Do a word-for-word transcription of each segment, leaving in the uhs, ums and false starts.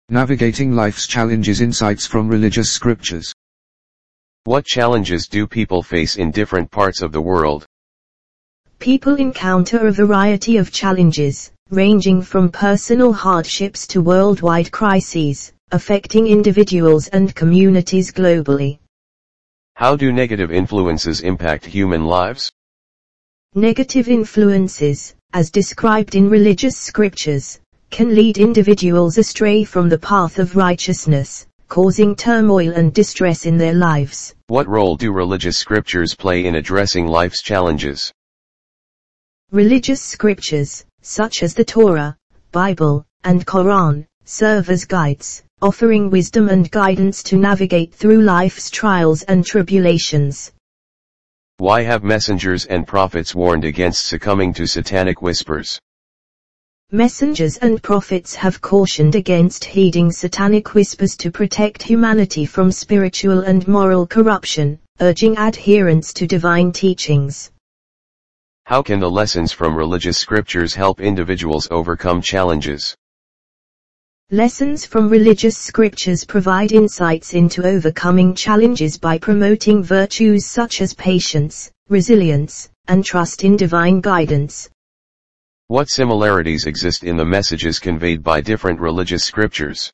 Navigating life's challenges. Insights from religious scriptures. What challenges do people face in different parts of the world? People encounter a variety of challenges, ranging from personal hardships to worldwide crises, affecting individuals and communities globally. How do negative influences impact human lives? Negative influences, as described in religious scriptures, can lead individuals astray from the path of righteousness, causing turmoil and distress in their lives. What role do religious scriptures play in addressing life's challenges? Religious scriptures, such as the Torah, Bible, and Quran, serve as guides, offering wisdom and guidance to navigate through life's trials and tribulations. Why have messengers and prophets warned against succumbing to satanic whispers? Messengers and prophets have cautioned against heeding satanic whispers to protect humanity from spiritual and moral corruption, urging adherence to divine teachings. How can the lessons from religious scriptures help individuals overcome challenges? Lessons from religious scriptures provide insights into overcoming challenges by promoting virtues such as patience, resilience, and trust in divine guidance. What similarities exist in the messages conveyed by different religious scriptures?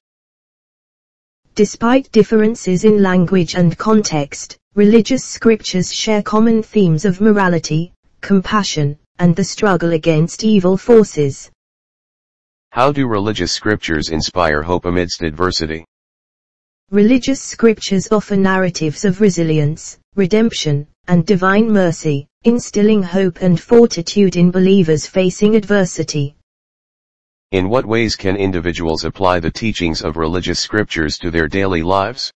Despite differences in language and context, religious scriptures share common themes of morality, compassion, and the struggle against evil forces. How do religious scriptures inspire hope amidst adversity? Religious scriptures offer narratives of resilience, redemption, and divine mercy, instilling hope and fortitude in believers facing adversity. In what ways can individuals apply the teachings of religious scriptures to their daily lives?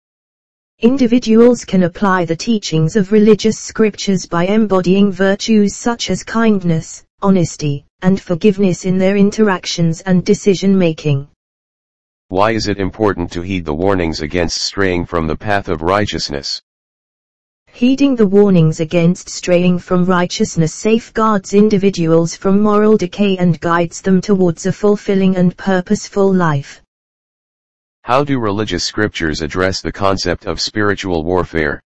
Individuals can apply the teachings of religious scriptures by embodying virtues such as kindness, honesty, and forgiveness in their interactions and decision-making. Why is it important to heed the warnings against straying from the path of righteousness? Heeding the warnings against straying from righteousness safeguards individuals from moral decay and guides them towards a fulfilling and purposeful life. How do religious scriptures address the concept of spiritual warfare?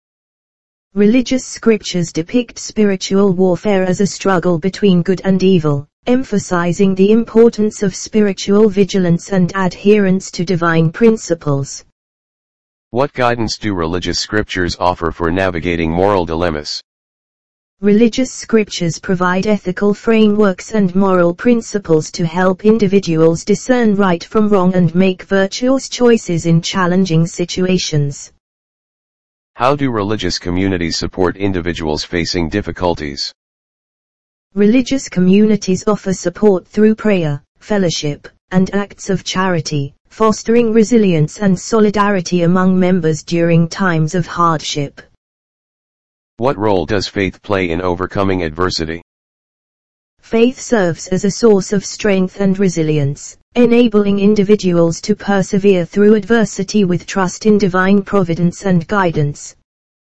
Religious scriptures depict spiritual warfare as a struggle between good and evil, emphasizing the importance of spiritual vigilance and adherence to divine principles. What guidance do religious scriptures offer for navigating moral dilemmas? Religious scriptures provide ethical frameworks and moral principles to help individuals discern right from wrong and make virtuous choices in challenging situations. How do religious communities support individuals facing difficulties? Religious communities offer support through prayer, fellowship, and acts of charity, fostering resilience and solidarity among members during times of hardship. What role does faith play in overcoming adversity? Faith serves as a source of strength and resilience, enabling individuals to persevere through adversity with trust in divine providence and guidance.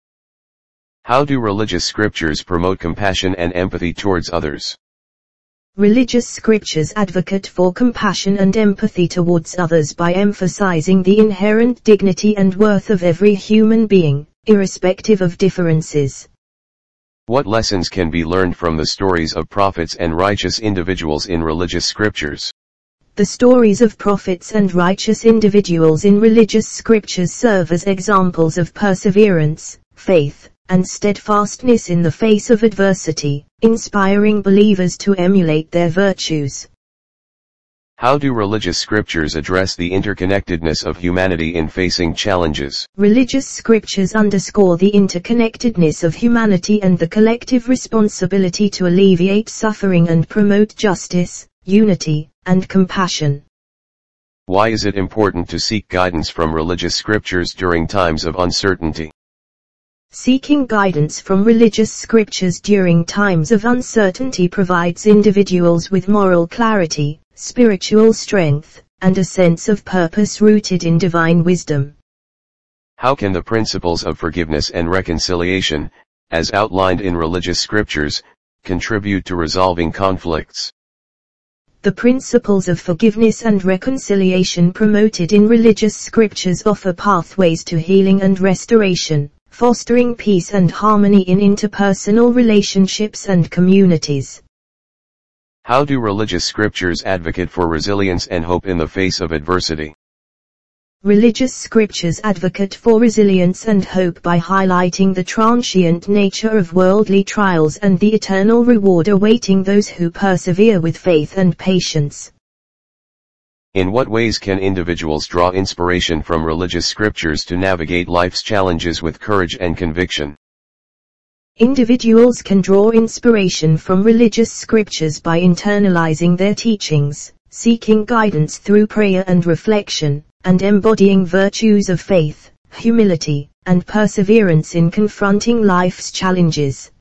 How do religious scriptures promote compassion and empathy towards others? Religious scriptures advocate for compassion and empathy towards others by emphasizing the inherent dignity and worth of every human being, irrespective of differences. What lessons can be learned from the stories of prophets and righteous individuals in religious scriptures? The stories of prophets and righteous individuals in religious scriptures serve as examples of perseverance, faith, and steadfastness in the face of adversity, inspiring believers to emulate their virtues. How do religious scriptures address the interconnectedness of humanity in facing challenges? Religious scriptures underscore the interconnectedness of humanity and the collective responsibility to alleviate suffering and promote justice, unity, and compassion. Why is it important to seek guidance from religious scriptures during times of uncertainty? Seeking guidance from religious scriptures during times of uncertainty provides individuals with moral clarity, spiritual strength, and a sense of purpose rooted in divine wisdom. How can the principles of forgiveness and reconciliation, as outlined in religious scriptures, contribute to resolving conflicts? The principles of forgiveness and reconciliation promoted in religious scriptures offer pathways to healing and restoration, fostering peace and harmony in interpersonal relationships and communities. How do religious scriptures advocate for resilience and hope in the face of adversity? Religious scriptures advocate for resilience and hope by highlighting the transient nature of worldly trials and the eternal reward awaiting those who persevere with faith and patience. In what ways can individuals draw inspiration from religious scriptures to navigate life's challenges with courage and conviction? Individuals can draw inspiration from religious scriptures by internalizing their teachings, seeking guidance through prayer and reflection, and embodying virtues of faith, humility, and perseverance in confronting life's challenges.